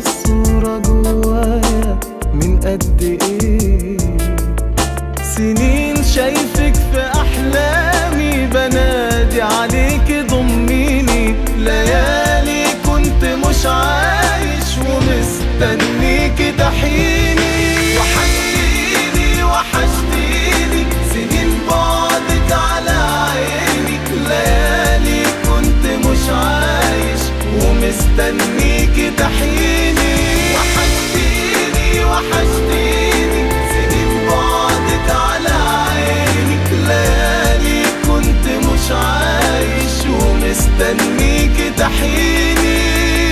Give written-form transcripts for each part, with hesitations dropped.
الصورة جوايا من قد ايه سنين شايفك في احلامي، بنادي عليك ضميني، ليالي كنت مش عايش ومستنيك تحيني. وحشتيني وحشتيني سنين بعدك على عيني، ليالي كنت مش عايش ومستنيك تحيني. وحشتيني وحشتيني سنين بعدك على عيني، ليالي كنت مش عايش ومستنيك تحيني.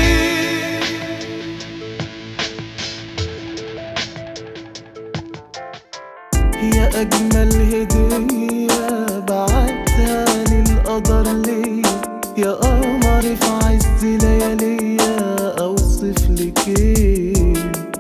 يا أجمل هدية بعتها للقدر ليا، يا قمر في عز لياليا أوصف لك ايه.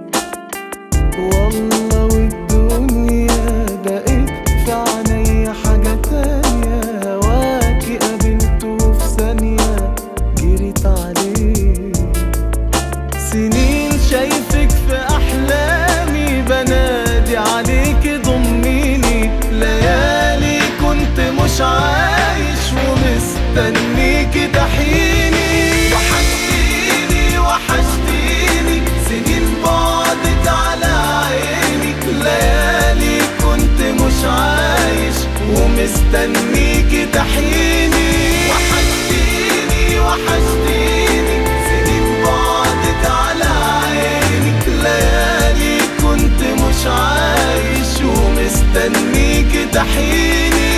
والله والدنيا بقيت في عينيا حاجة تانية، هواكي قابلته في ثانية جريت عليه. سنين شايفك في أحلامي، بنادي عليك ضميني، ليالي كنت مش عايش ومستنيك تحيني. وحشتيني وحشتيني سنين بعدك على عيني، ليالي كنت مش عايش ومستنيك تحيني. وحشتيني وحشتيني سنين بعدك على عيني، ليالي كنت مش عايش ومستنيك تحيني.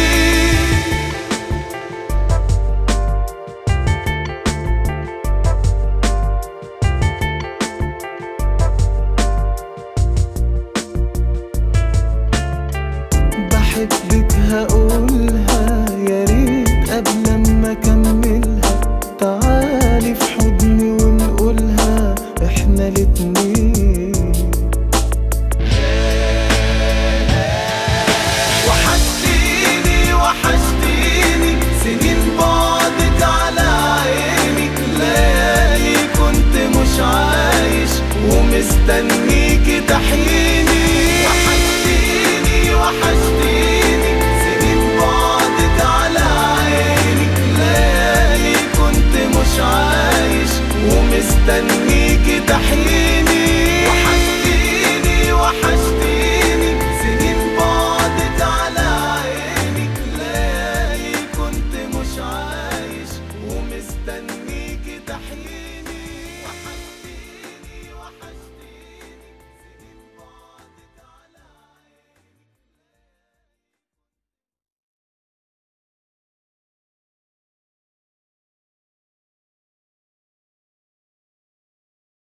بحبك هقولها يا ريت قبل ما اكملها، تعالي في حضني ونقولها احنا الاتنين. وحشتيني وحشتيني سنين بعدك على عيني، ليالي كنت مش عايش ومستنيك تحيني. وحشتيني وحشتيني سنين بعدك على عيني، ليالي كنت مش عايش ومستنيك